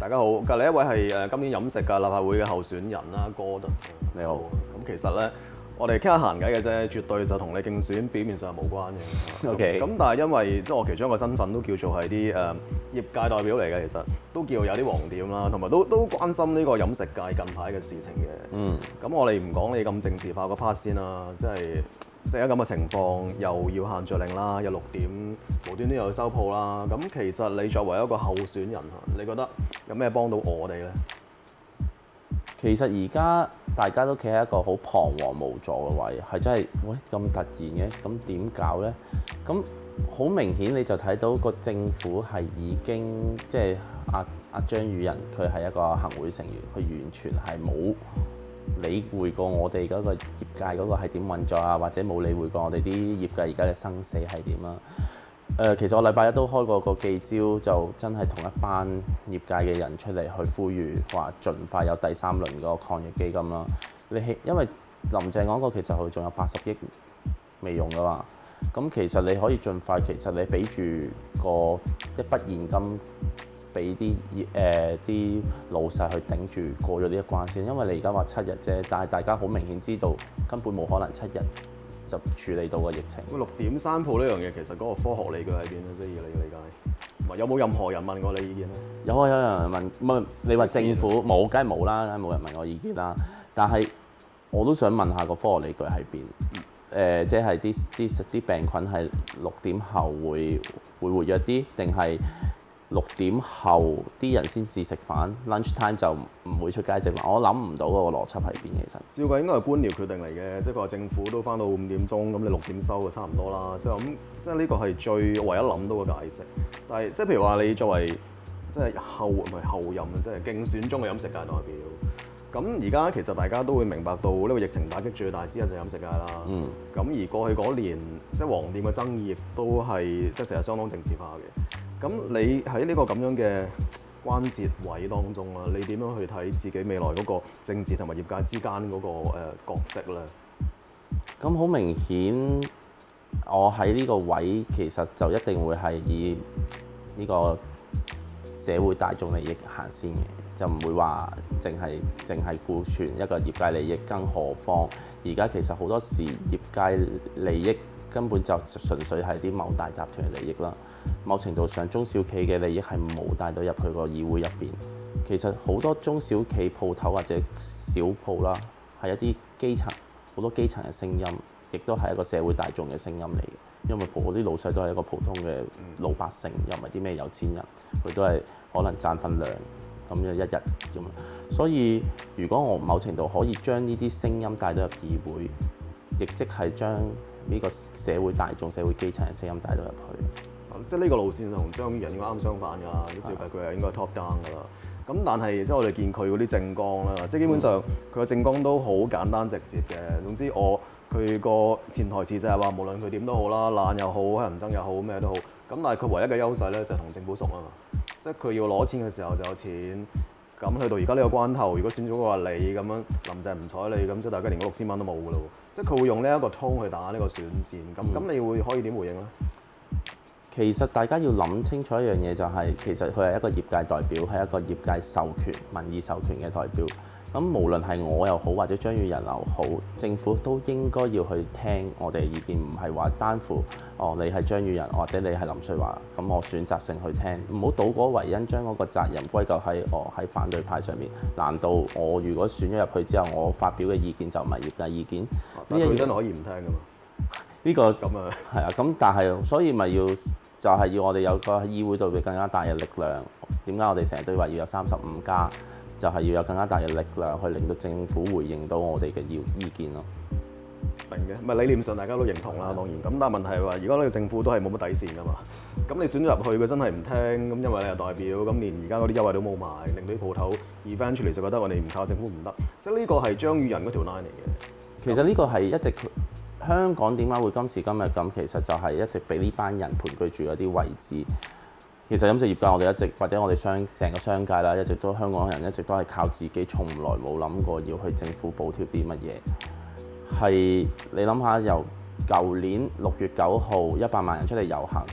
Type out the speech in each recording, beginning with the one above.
大家好，隔離一位係今年飲食界立法會嘅候選人啦，Gordon。 你好。 咁其實咧，我哋傾下閒偈嘅啫，絕對就同你競選表面上係無關嘅。 OK。 咁但係因為即係我其中一個身份都叫做係啲業界代表嚟嘅，其實都叫有啲黃點啦，同埋都關心呢個飲食界近排嘅事情嘅。咁我哋唔講你咁政治化個 part 先啦，即係咁嘅情況，又要限聚令啦，又6點無端端又要收鋪啦。咁其實你作為一個候選人，你覺得有咩幫到我哋咧？ 其實而家大家都企喺一個好彷徨無助嘅位，係真係喂咁突然嘅，咁點搞呢？咁好明顯你就睇到個政府係已經即係阿張宇人，佢係一個行會成員，佢完全係冇理會過我哋嗰個業界嗰個係點運作啊，或者冇理會過我哋啲業界而家嘅生死係點啊。其實我禮拜一都開過個記招，就真係同一班業界嘅人出嚟去呼籲，話盡快有第3輪嗰個抗疫基金啦。因為林鄭講過，其實佢仲有80億未用噶嘛。咁其實你可以盡快，其實你俾住一筆現金俾啲老細去頂住過咗呢一關先。因為你而家話7日啫，但係大家好明顯知道根本冇可能7日就處理到個疫情。 6點閂鋪呢樣嘢，其實嗰個科學理據喺邊咧？即係以你嘅理解，有冇任何人問過你意見咧？ 有人問，唔係你話政府冇，梗係冇啦，梗係冇人問我意見啦。但係我都想問下個科學理據喺邊？即係啲病菌係6點後會活躍啲，定係6點後啲人先至食飯 ，lunch time 就唔會出街食飯。我諗唔到嗰個邏輯喺邊其實。 照計應該係官僚決定嚟嘅，即係佢話政府都翻到5點鐘，咁你6點收就差唔多啦。即係咁，即係呢個係最唯一諗到嘅解釋。但係即係譬如話你作為即係後任即係競選中嘅飲食界代表，咁而家其實大家都會明白到呢個疫情打擊最大之一就係飲食界啦。咁而過去嗰年即係黃店嘅爭議亦都係即係成日相當政治化嘅。咁你喺呢個咁樣嘅關節位當中啦，你點樣去睇自己未來嗰個政治同埋業界之間嗰個角色咧？ 咁好明顯，我喺呢個位其實就一定會係以呢個社會大眾利益行先嘅，就唔會話淨係顧全一個業界利益。更何況而家其實好多時業界利益根本就純粹係啲某大集團嘅利益啦。某程度上，中小企嘅利益係冇帶到入去個議會入邊。其實好多中小企鋪頭或者小鋪啦，係一啲基層，好多基層嘅聲音，亦都係一個社會大眾嘅聲音嚟嘅。因為嗰啲老細都係一個普通嘅老百姓，又唔係啲咩有錢人，佢都係可能賺份糧咁樣一日啫嘛。所以如果我某程度可以將呢啲聲音帶到入議會，亦即係將呢個社會大眾、社會基層嘅聲音帶到入去。 即係呢個路線同張宇人應該啱相反㗎，照計佢係應該 top down 㗎啦。咁但係即係我哋見佢嗰啲政綱啦，即係基本上佢個政綱都好簡單直接嘅。總之佢個潛台詞就係話，無論佢點都好啦，懶又好，黑人憎又好，咩都好。咁但係佢唯一嘅優勢咧就係同政府熟啊嘛。即係佢要攞錢嘅時候就有錢。咁去到而家呢個關頭，如果選咗個話你咁樣，林鄭唔睬你，咁即係大家連嗰6000蚊都冇㗎咯。即係佢會用呢一個 tone 去打呢個選戰。咁你可以點回應咧？ 其實大家要諗清楚一樣嘢，就係其實佢係一個業界代表，係一個業界授權、民意授權嘅代表。咁無論係我又好，或者張宇人又好，政府都應該要去聽我哋嘅意見，唔係話單乎你係張宇人或者你係林瑞華，咁我選擇性去聽，唔好倒果為因，將嗰個責任歸咎喺反對派上面。難道我如果選咗入去之後，我發表嘅意見就唔係業界意見？ 呢樣真係可以唔聽㗎嘛？ 呢個咁啊， 係啊，咁但係所以咪就係要我哋有個喺議會度嘅更加大嘅力量。點解我哋成日都話要有35+？就係要有更加大嘅力量去令到政府回應到我哋嘅意見咯。 明嘅，咪理念上大家都認同啦，當然。咁但係問題係話，而家呢個政府都係冇乜底線㗎嘛。咁你選咗入去，佢真係唔聽，咁因為你係代表，咁連而家嗰啲優惠都冇埋，令到啲鋪頭 eventually 就覺得我哋唔靠政府唔得。即係呢個係張宇人嗰條 line 嚟嘅。 其實呢個係一直香港點解會今時今日咁，其實就係一直俾呢班人盤踞住嗰啲位置。其實飲食業界我哋一直或者我哋成個商界啦，一直都香港人一直都係靠自己，從來冇諗過要去政府補貼啲乜嘢。係你諗下，由舊年6月9號100萬人出嚟遊行，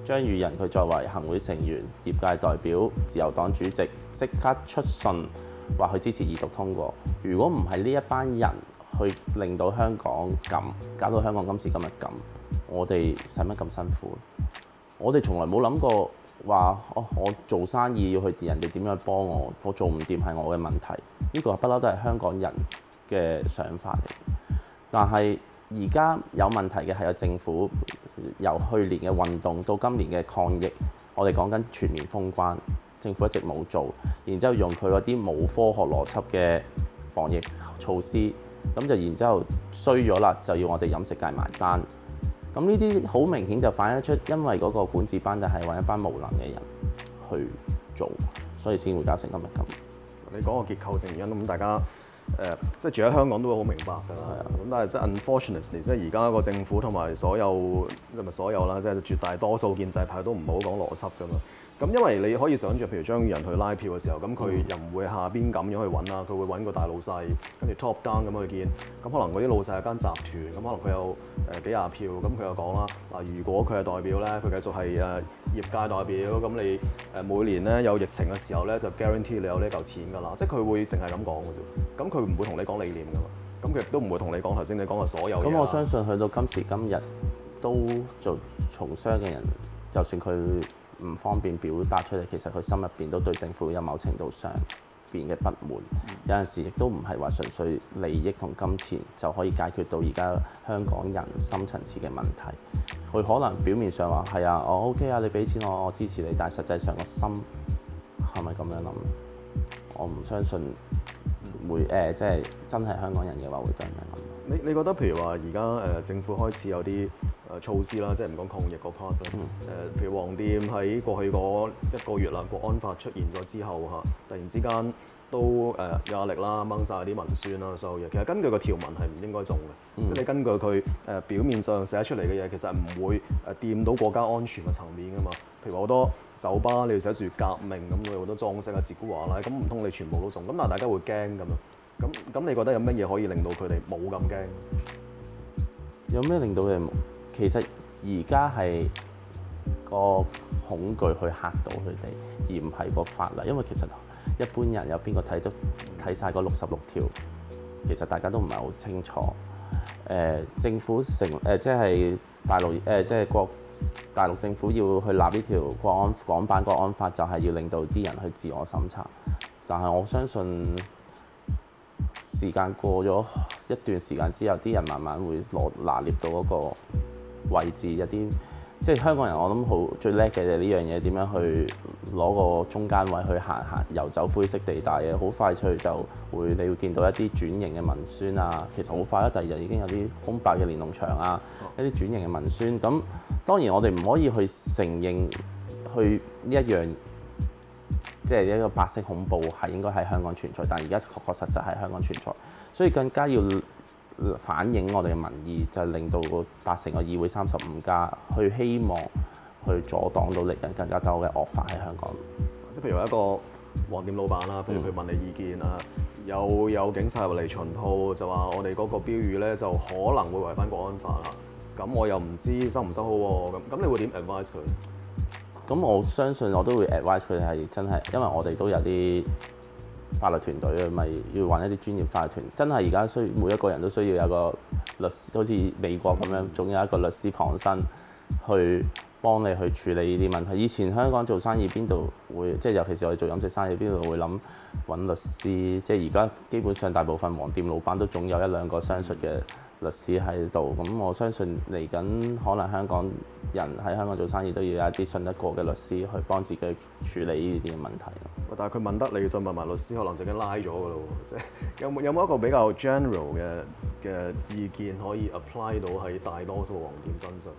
張宇人佢作為行會成員、業界代表、自由黨主席，即刻出信話佢支持二讀通過。如果唔係呢一班人去令到香港咁，搞到香港今時今日咁，我哋使乜咁辛苦？我哋從來冇諗過話我做生意要去人哋點樣幫我做唔掂係我嘅問題。呢個不嬲都係香港人嘅想法嚟。但係而家有問題嘅係有政府，由去年嘅運動到今年嘅抗疫，我哋講緊全面封關，政府一直冇做，然之後用佢嗰啲冇科學邏輯嘅防疫措施，咁就然之後衰咗啦，就要我哋飲食界埋單。咁呢啲好明顯就反映出，因為嗰個管治班底係揾一班無能嘅人去做，所以先會搞成今日咁。 你講個結構性原因，咁大家即係住喺香港都會好明白㗎啦。咁但係即係 unfortunately，即係而家個政府同埋所有唔係所有啦，即係絕大多數建制派都唔好講邏輯㗎嘛。咁因為你可以想像，譬如張宇人去拉票嘅時候，咁佢又唔會下邊咁樣去揾啦，佢會揾個大老細，跟住 top down 咁去見。咁可能嗰啲老細係間集團，咁可能佢有幾廿票，咁佢又講啦，嗱，如果佢係代表咧，佢繼續係業界代表，咁你每年咧有疫情嘅時候咧，就 guarantee 你有呢嚿錢㗎啦，即係佢會淨係咁講嘅啫。咁佢唔會同你講理念㗎嘛，咁佢亦都唔會同你講頭先你講嘅所有嘢。 咁我相信去到今時今日，都做從商嘅人，就算佢唔方便表達出嚟，其實佢心入邊都對政府有某程度上邊嘅不滿。有陣時亦都唔係話純粹利益同金錢就可以解決到而家香港人深層次嘅問題。佢可能表面上話係啊，我 OK 啊，你俾錢我支持你，但係實際上個心係咪咁樣諗？我唔相信會即係真係香港人嘅話會咁樣諗。 你覺得譬如話而家政府開始有啲措施啦，即係唔講抗疫個 part 啦，譬如黃店喺過去嗰1個月啦，國安法出現咗之後嚇，突然之間都有壓力啦，掹晒啲文宣啦，所有嘢。其實根據個條文係唔應該中嘅，即係你根據佢表面上寫出嚟嘅嘢，其實唔會掂到國家安全嘅層面㗎嘛。譬如好多酒吧你要寫住革命咁，佢好多裝飾啊、節古華啦，咁唔通你全部都中？咁但係大家會驚咁樣。咁你覺得有乜嘢可以令到佢哋冇咁驚？ 有咩令到佢哋冇？其實而家係個恐懼去嚇到佢哋，而唔係個法例。因為其實一般人有邊個睇晒嗰66條？其實大家都唔係好清楚。政府即係大陸即係大陸政府要去立呢條港版國安法，就係要令到啲人去自我審查。但係我相信時間過咗一段時間之後，啲人慢慢會拿捏到嗰個位置。有啲即係香港人，我諗好最叻嘅就係呢樣嘢，點樣去攞個中間位去行遊走灰色地帶嘅，好快脆就會你會見到一啲轉型嘅文宣啊。其實好快啦，第二日已經有啲空白嘅連儂牆啊，一啲轉型嘅文宣。咁當然我哋唔可以去承認去呢一樣。即係一個白色恐怖係應該喺香港存在，但係而家確確實實喺香港存在，所以更加要反映我哋嘅民意，就係令到達成個議會35+，去希望去阻擋到嚟緊更加多嘅惡法喺香港。 即係譬如話一個黃店老闆啦，譬如佢問你意見啊，有警察入嚟巡鋪，就話我哋嗰個標語咧就可能會違反國安法啦。咁我又唔知收唔收好喎。咁你會點 advise 佢？ 咁我相信我都會 advise 佢哋係真係，因為我哋都有啲法律團隊啊，咪要揾一啲專業法律團。真係而家每一個人都需要有個律師，好似美國咁樣，總有一個律師旁身去幫你去處理呢啲問題。以前香港做生意邊度會，即係尤其是我哋做飲食生意邊度會諗揾律師？即係而家基本上大部分黃店老闆都總有1-2個相熟嘅律師喺度。咁我相信嚟緊可能香港人喺香港做生意都要有一啲信得過嘅律師去幫自己處理呢啲嘅問題。 但係佢問得你，再問埋律師，可能就已經拉咗㗎咯喎。即係有冇一個比較 general 嘅意見可以 apply 到喺大多數黃店身上？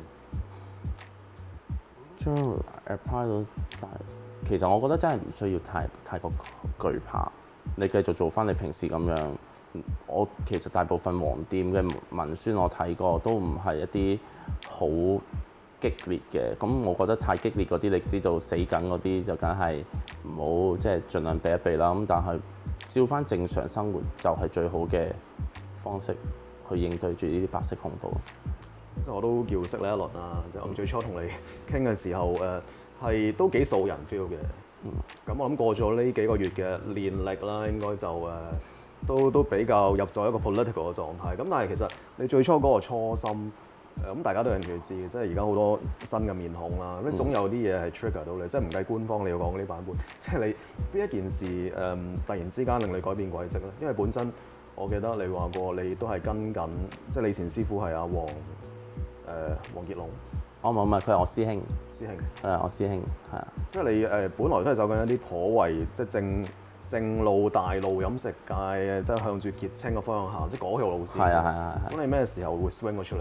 general apply 到其實我覺得真係唔需要太過懼怕。你繼續做翻你平時咁樣。我其實大部分黃店嘅文宣我睇過都唔係一啲好激烈嘅，咁我覺得太激烈嗰啲，你知道死梗嗰啲就梗係唔好，即係盡量避一避啦。咁但係照翻正常生活就係最好嘅方式去應對住呢啲白色恐怖。 即係我都叫識你一輪啦。即係我最初同你傾嘅時候，係都幾數人 feel 嘅。咁我諗過咗呢幾個月嘅練力啦，應該就都比較入咗一個 political 嘅狀態。咁但係其實你最初嗰個初心，咁大家都有興趣知嘅，即係而家好多新嘅面孔啦，咁總有啲嘢係 trigger 到你，即係唔計官方你要講嗰啲版本，即係你邊一件事突然之間令你改變軌跡咧？因為本身我記得你話過你都係跟緊，即係你以前師傅係阿黃傑龍。 我唔係，佢係我師兄。 師兄係我師兄，係啊。 即係你本來都係走緊一啲頗為即係正路大路飲食界嘅，即係向住傑青嘅方向行，即係嗰條路線。 係啊。 咁你咩時候會 swing 咗出嚟？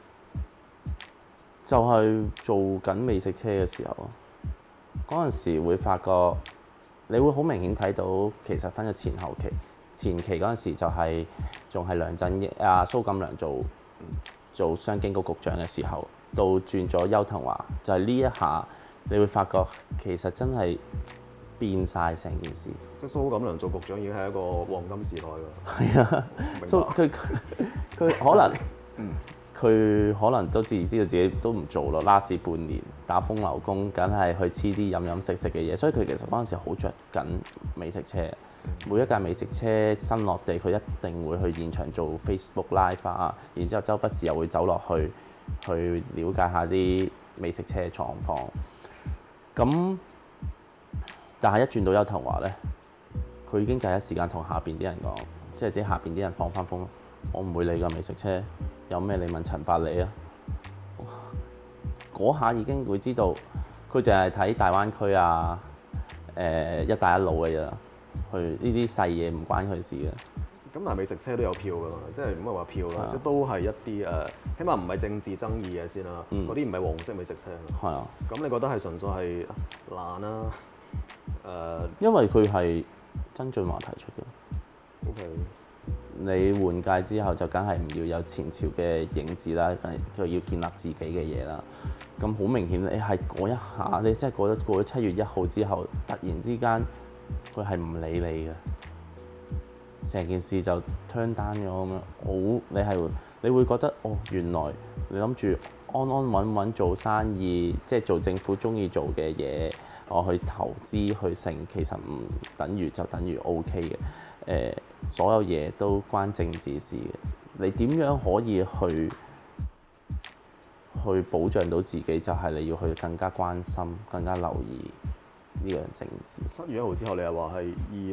就係做緊美食車嘅時候，嗰陣時會發覺，你會好明顯睇到其實分咗前後期。前期嗰陣時就係仲係梁振英蘇錦樑做商經局局長嘅時候，到轉咗邱騰華，就係呢一下你會發覺其實真係變晒成件事。 即係蘇錦樑做局長已經係一個黃金時代㗎。 係啊，佢可能佢可能都知道自己都唔做咯。last 半年打風流工，梗係去黐啲飲食嘅嘢，所以佢其實嗰陣時好着緊美食車。每一架美食車新落地，佢一定會去現場做 Facebook Live 啊，然之後周不時又會走落去了解下啲美食車嘅狀況。咁但係一轉到邱騰華咧，佢已經第一時間同下邊啲人講，即係啲下邊啲人放翻風，我唔會理㗎美食車，有咩你問陳百里啊。嗰下已經會知道，佢淨係睇大灣區啊，一帶一路嘅啫。去呢啲細嘢唔關佢事嘅。 咁但係美食車都有票㗎嘛，即係唔係話票啦，即係都係一啲起碼唔係政治爭議嘅先啦。嗰啲唔係黃色美食車。係啊。咁你覺得係純粹係爛啦？ 因為佢係曾俊華提出嘅。 OK。你換屆之後就梗係唔要有前朝嘅影子啦，就要建立自己嘅嘢啦。咁好明顯，你係嗰一下，你真係過咗7月1號之後，突然之間。佢係唔理你嘅，成件事就 turn down 咗咁樣。你會覺得哦，原來你諗住安安穩穩做生意，即係做政府中意做嘅嘢，我去投資去成，其實唔等於就等於 OK 嘅。所有嘢都關政治事嘅。你點樣可以去保障到自己？就係你要去更加關心、更加留意。呢樣政治。 7月1號之後，你又話係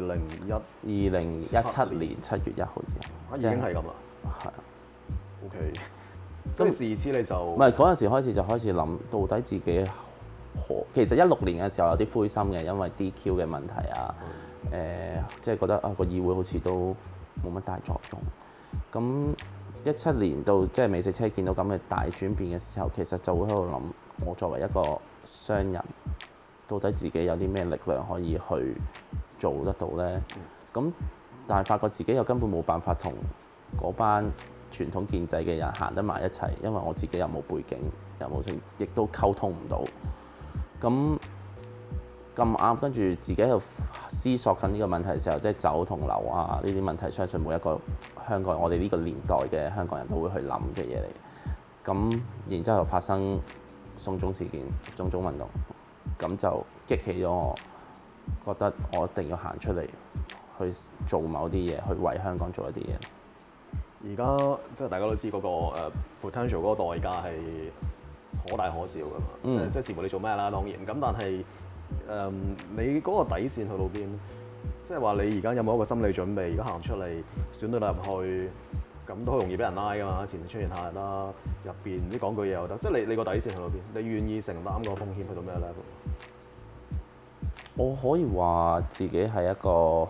2017年7月1號之後， 已經係咁啦。 係啊。 OK。咁自此你就唔係嗰陣時開始就開始諗，到底自己其實16年嘅時候有啲灰心嘅，因為 DQ 嘅問題啊，即係覺得個議會好似都冇乜大作用。咁17年到即係美食車見到咁嘅大轉變嘅時候，其實就會喺度諗，我作為一個商人。到底自己有啲咩力量可以去做得到呢？咁但係發覺自己又根本冇辦法同嗰班傳統建制嘅人行得埋一齊，因為我自己又冇背景，又冇成，亦都溝通唔到。咁啱，跟住自己喺度思索緊呢個問題嘅時候，即係酒同樓啊呢啲問題，相信每一個香港人，我哋呢個年代嘅香港人都會去諗嘅嘢嚟。咁然之後發生送中事件、種種運動。咁就激起咗我，覺得我一定要行出嚟去做某啲嘢，去為香港做一啲嘢。 而家即係大家都知嗰個potential 嗰個代價係可大可小㗎嘛，即係視乎你做咩啦，當然。咁但係你嗰個底線去到邊？即係話你而家有冇一個心理準備？而家行出嚟選到你入去，咁都好容易俾人拉㗎嘛，前出現下日啦，入邊唔知講句嘢又得，即係你個底線去到邊？你願意承擔個風險去到咩 level？ 我可以話自己係一個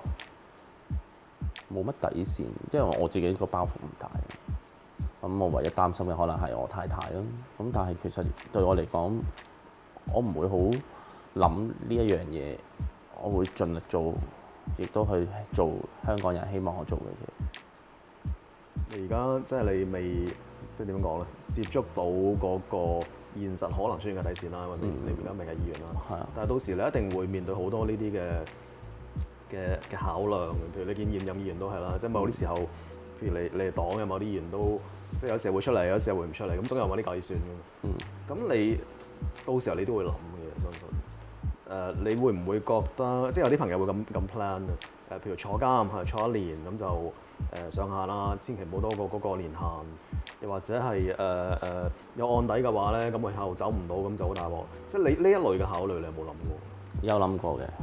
冇乜底線，因為我自己個包袱唔大。咁我唯一擔心嘅可能係我太太啦。咁但係其實對我嚟講，我唔會好諗呢一樣嘢，我會盡力做，亦都去做香港人希望我做嘅嘢。 你而家即係你未即係點講咧？接觸到嗰個現實可能出現嘅底線啦，因為你而家未係議員啦。係啊。但係到時你一定會面對好多呢啲嘅考量，譬如你見現任議員都係啦，即係某啲時候，譬譬如你哋黨有某啲議員都即係有時會出嚟，有時會唔出嚟，咁總有某啲計算㗎嘛。咁你到時候你都會諗嘅，相信。你會唔會覺得即係有啲朋友會咁 plan 啊？譬如坐監係坐1年咁就上限啦，千祈唔好多過嗰個年限。又或者係有案底嘅話咧，咁佢後走唔到，咁就好大鑊。即係你呢一類嘅考慮，你有冇諗過？ 有諗過嘅，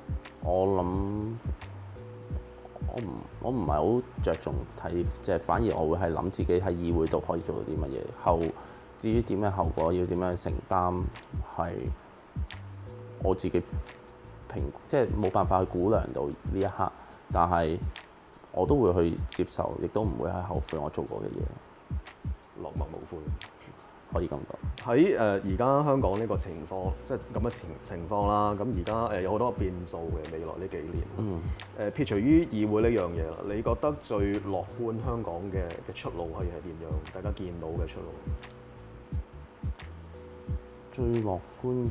我唔係好着重睇，即係反而我會係諗自己喺議會度可以做到啲乜嘢。至於點樣後果要點樣承擔，係我自己即係冇辦法去估量到呢一刻，但係我都會去接受，亦都唔會係後悔我做過嘅嘢， 落墨無悔， 可以咁講。 喺而家香港呢個情況，即係咁嘅情況啦。咁而家有好多變數嘅未來呢幾年。撇除於議會呢樣嘢啦，你覺得最樂觀香港嘅出路可以係點樣？大家見到嘅出路？ 最樂觀，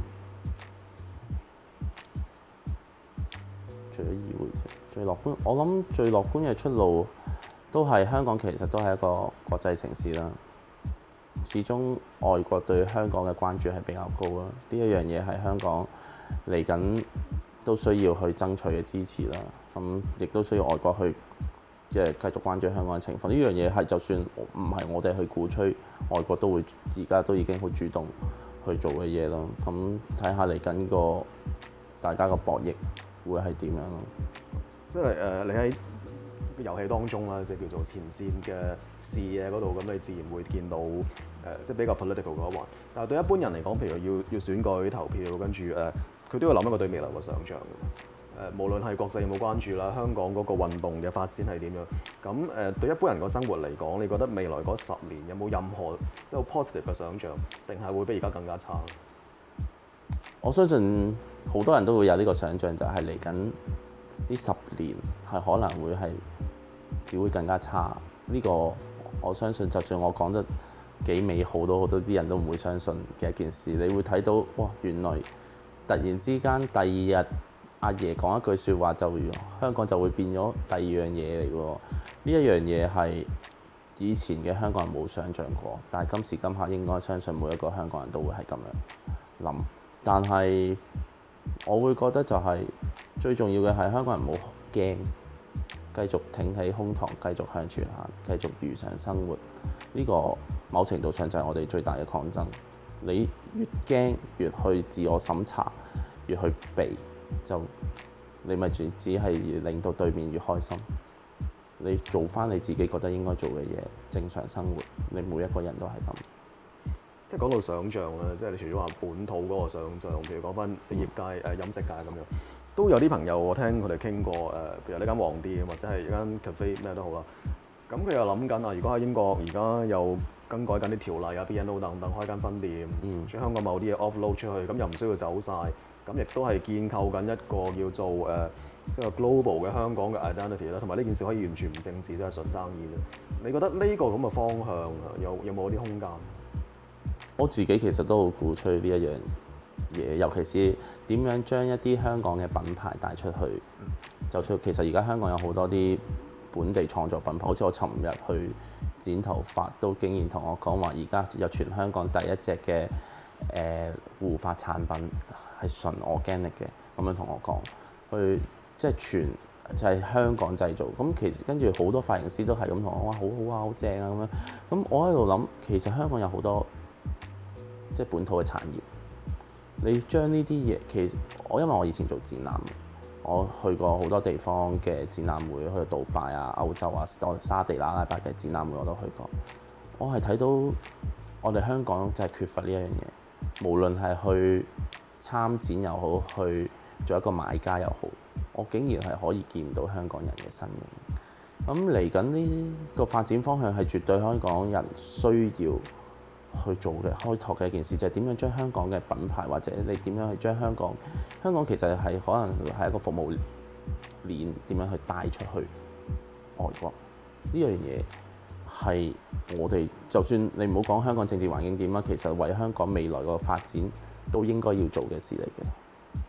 除咗議會啫，最樂觀，我諗最樂觀嘅出路都係香港，其實都係一個國際城市啦。始終外國對香港嘅關注係比較高啦，呢一樣嘢係香港嚟緊都需要去爭取嘅支持啦。咁亦都需要外國去繼續關注香港嘅情況。呢樣嘢係就算唔係我哋去鼓吹，外國都會而家都已經好主動去做嘅嘢咯。咁睇下嚟緊個大家個博弈會係點樣咯？ 即係你喺遊戲當中啦，即係叫做前線嘅視野嗰度，咁你自然會見到即係比較 political 嗰一環。但係對一般人嚟講，譬如要選舉投票，跟住佢都要諗一個對未來嘅想像嘅。無論係國際有冇關注啦，香港嗰個運動嘅發展係點樣？咁對一般人個生活嚟講，你覺得未來嗰10年有冇任何即係好 positive 嘅想像，定係會比而家更加差？ 我相信好多人都會有呢個想像，就係嚟緊呢10年係可能會係只會更加差。呢個我相信，就算我講得幾美好，都好多啲人都唔會相信嘅一件事。你會睇到哇，原來突然之間第2日阿爺講一句説話，香港就會變咗第2樣嘢嚟喎。呢一樣嘢係以前嘅香港人冇想像過，但係今時今刻應該相信每一個香港人都會係咁樣諗。但係我會覺得就係最重要嘅係香港人唔好驚，繼續挺起胸膛，繼續向前行，繼續如常生活。呢個某程度上就係我哋最大嘅抗爭。你越驚越去自我審查，越去避，就你咪只係令到對面越開心。你做翻你自己覺得應該做嘅嘢，正常生活。你每一個人都係咁。 即係講到想像啦，即係你除咗話本土嗰個想像，譬如講翻業界飲食界咁樣，都有啲朋友我聽佢哋傾過譬如呢間黃店或者係一間 cafe 咩都好啦。咁佢又諗緊啊，如果喺英國而家又更改緊啲條例啊、BNO 等等開間分店，將香港某啲嘢 offload 出去，咁又唔需要走晒，咁亦都係建構緊一個叫做即係 global 嘅香港嘅 identity 啦，同埋呢件事可以完全唔政治，都係純生意啫。你覺得呢個咁嘅方向有冇啲空間？ 我自己其實都好鼓吹呢一樣嘢，尤其是點樣將一啲香港嘅品牌帶出去。其實而家香港有好多啲本地創作品牌，好似我尋日去剪頭髮，都竟然同我講話，而家有全香港第一隻嘅護髮產品係純 organic 嘅，咁樣同我講，去即係全就係香港製造。咁其實跟住好多髮型師都係咁同我話，好好啊，好正啊咁樣。咁我喺度諗，其實香港有好多即係本土嘅產業，你將呢啲嘢，其實因為我以前做展覽，我去過好多地方嘅展覽會，去杜拜啊、歐洲啊、沙地阿拉伯嘅展覽會我都去過。我係睇到我哋香港就係缺乏呢一樣嘢，無論係去參展又好，去做一個買家又好，我竟然係可以見到香港人嘅身影。咁嚟緊呢個發展方向係絕對香港人需要去做嘅開拓嘅一件事，就係點樣將香港嘅品牌，或者你點樣去將香港其實係可能係一個服務鏈，點樣去帶出去外國呢樣嘢係我哋，就算你唔好講香港政治環境點啊，其實為香港未來個發展都應該要做嘅事嚟嘅。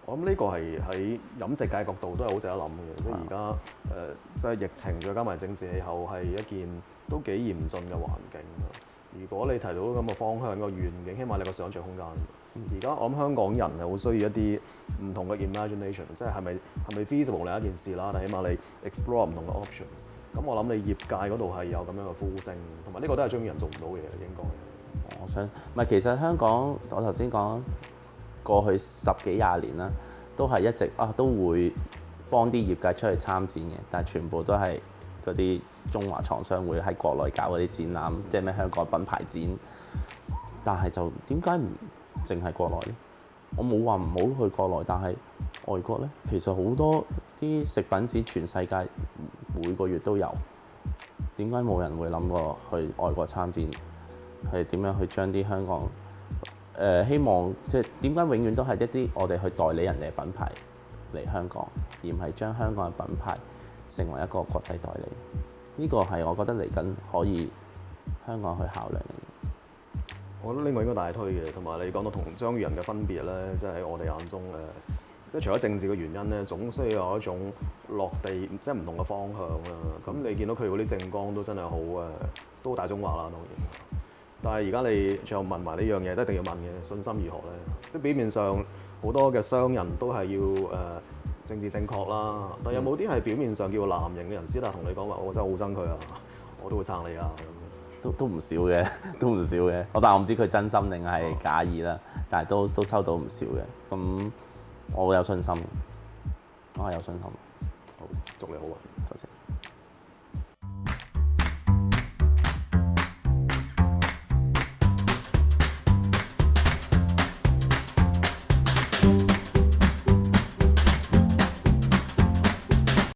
我諗呢個係喺飲食界角度都係好值得諗嘅，即係而家即係疫情再加埋政治氣候係一件都幾嚴峻嘅環境。如果你提到咁嘅方向個願景，起碼你個想像空間。而家我諗香港人係好需要一啲唔同嘅 imagination， 即係係咪 feasible 另一件事啦，但起碼你 explore 唔同嘅 options。咁我諗你業界嗰度係有咁樣嘅呼聲，同埋呢個都係中意人做唔到嘅嘢，應該。 我想唔係，其實香港我頭先講過去10幾20年啦，都係一直都會幫啲業界出去參展嘅，但係全部都係嗰啲中華廠商會喺國內搞嗰啲展覽，即係咩香港品牌展。但係就點解唔淨係國內呢？我冇話唔好去國內，但係外國呢，其實好多啲食品展全世界每個月都有，點解冇人會諗過去外國參展？係點樣去將啲香港希望即係點解永遠都係一啲我哋去代理人哋嘅品牌嚟香港，而唔係將香港嘅品牌成為一個國際代理？呢個係我覺得嚟緊可以香港去考量嘅。 我覺得呢個應該大推嘅，同埋你講到同張宇人嘅分別咧，即係喺我哋眼中即係除咗政治嘅原因咧，總需要有一種落地即係唔同嘅方向啦。咁你見到佢嗰啲政綱都真係好都好大中華啦，當然。但係而家你最後問埋呢樣嘢，都一定要問嘅，信心如何咧？即係表面上好多嘅商人都係要政治正確啦，但有冇啲係表面上叫藍營嘅人私下同你講話，我真係好憎佢啊，我都會撐你啊咁。都唔少嘅，都唔少嘅。但係我唔知佢真心定係假意啦。但係都收到唔少嘅。咁我有信心，我係有信心。 好，祝你好運。